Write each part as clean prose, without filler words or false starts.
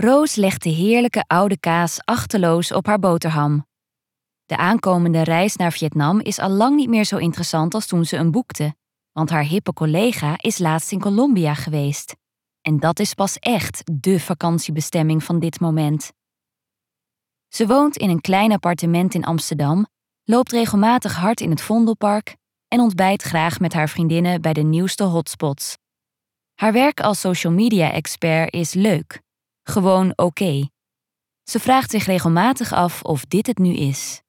Roos legt de heerlijke oude kaas achteloos op haar boterham. De aankomende reis naar Vietnam is al lang niet meer zo interessant als toen ze hem boekte, want haar hippe collega is laatst in Colombia geweest. En dat is pas echt dé vakantiebestemming van dit moment. Ze woont in een klein appartement in Amsterdam, loopt regelmatig hard in het Vondelpark en ontbijt graag met haar vriendinnen bij de nieuwste hotspots. Haar werk als social media-expert is leuk, gewoon oké. Ze vraagt zich regelmatig af of dit het nu is.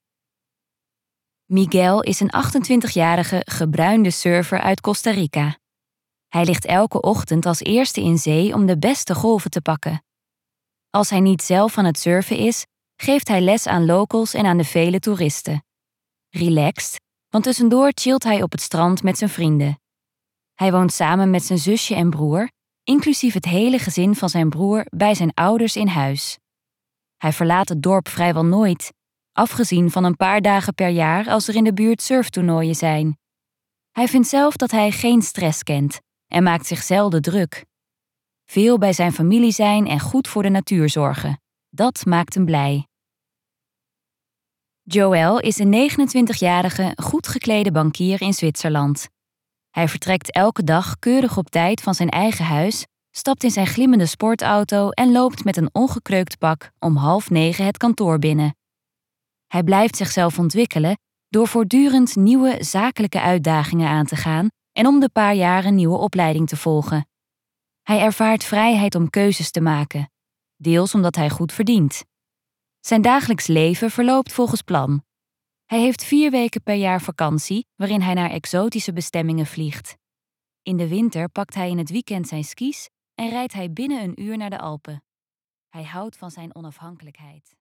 Miguel is een 28-jarige gebruinde surfer uit Costa Rica. Hij ligt elke ochtend als eerste in zee om de beste golven te pakken. Als hij niet zelf aan het surfen is, geeft hij les aan locals en aan de vele toeristen. Relaxed, want tussendoor chillt hij op het strand met zijn vrienden. Hij woont samen met zijn zusje en broer, inclusief het hele gezin van zijn broer, bij zijn ouders in huis. Hij verlaat het dorp vrijwel nooit, afgezien van een paar dagen per jaar als er in de buurt surftoernooien zijn. Hij vindt zelf dat hij geen stress kent en maakt zich zelden druk. Veel bij zijn familie zijn en goed voor de natuur zorgen. Dat maakt hem blij. Joël is een 29-jarige, goed geklede bankier in Zwitserland. Hij vertrekt elke dag keurig op tijd van zijn eigen huis, stapt in zijn glimmende sportauto en loopt met een ongekreukt pak om 8:30 het kantoor binnen. Hij blijft zichzelf ontwikkelen door voortdurend nieuwe zakelijke uitdagingen aan te gaan en om de paar jaar een nieuwe opleiding te volgen. Hij ervaart vrijheid om keuzes te maken, deels omdat hij goed verdient. Zijn dagelijks leven verloopt volgens plan. Hij heeft 4 weken per jaar vakantie, waarin hij naar exotische bestemmingen vliegt. In de winter pakt hij in het weekend zijn skis en rijdt hij binnen een uur naar de Alpen. Hij houdt van zijn onafhankelijkheid.